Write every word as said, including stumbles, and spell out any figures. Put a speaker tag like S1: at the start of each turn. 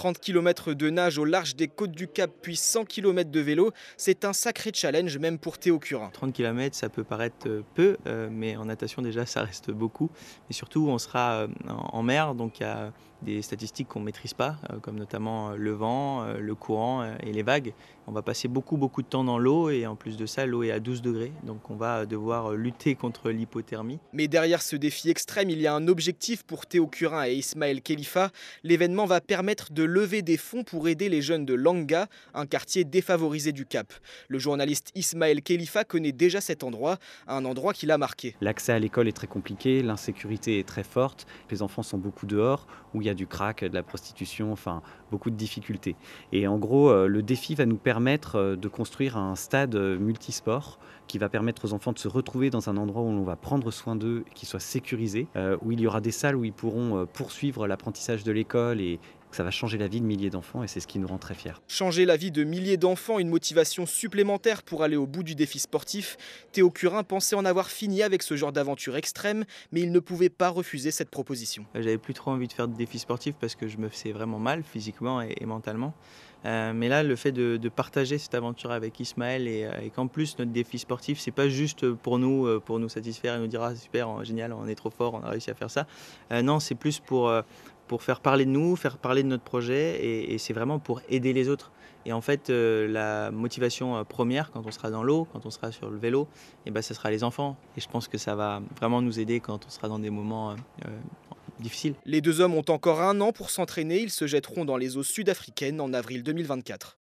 S1: trente kilomètres de nage au large des côtes du Cap, puis cent kilomètres de vélo, c'est un sacré challenge même pour Théo Curin.
S2: trente kilomètres, ça peut paraître peu, euh, mais en natation déjà ça reste beaucoup. Et surtout on sera en mer, donc il y a des statistiques qu'on ne maîtrise pas, euh, comme notamment le vent, euh, le courant euh, et les vagues. On va passer beaucoup beaucoup de temps dans l'eau et en plus de ça l'eau est à douze degrés, donc on va devoir lutter contre l'hypothermie.
S1: Mais derrière ce défi extrême, il y a un objectif pour Théo Curin et Ismaël Khelifa. L'événement va permettre de lever des fonds pour aider les jeunes de Langa, un quartier défavorisé du Cap. Le journaliste Ismaël Khelifa connaît déjà cet endroit, un endroit qui l'a marqué.
S3: L'accès à l'école est très compliqué, l'insécurité est très forte, les enfants sont beaucoup dehors, où il y a du crack, de la prostitution, enfin beaucoup de difficultés. Et en gros, le défi va nous permettre de construire un stade multisport qui va permettre aux enfants de se retrouver dans un endroit où on va prendre soin d'eux, qui soit sécurisé, où il y aura des salles où ils pourront poursuivre l'apprentissage de l'école et ça va changer la vie de milliers d'enfants et c'est ce qui nous rend très fiers.
S1: Changer la vie de milliers d'enfants, une motivation supplémentaire pour aller au bout du défi sportif. Théo Curin pensait en avoir fini avec ce genre d'aventure extrême, mais il ne pouvait pas refuser cette proposition.
S2: J'avais plus trop envie de faire de défis sportifs parce que je me faisais vraiment mal physiquement et, et mentalement. Euh, mais là, le fait de, de partager cette aventure avec Ismaël et, et qu'en plus notre défi sportif, c'est pas juste pour nous, pour nous satisfaire et nous dire ah super, génial, on est trop fort, on a réussi à faire ça. Euh, non, c'est plus pour euh, pour faire parler de nous, faire parler de notre projet et, et c'est vraiment pour aider les autres. Et en fait, euh, la motivation première, quand on sera dans l'eau, quand on sera sur le vélo, et ben, ce sera les enfants. Et je pense que ça va vraiment nous aider quand on sera dans des moments euh, difficiles.
S1: Les deux hommes ont encore un an pour s'entraîner. Ils se jetteront dans les eaux sud-africaines en avril deux mille vingt-quatre.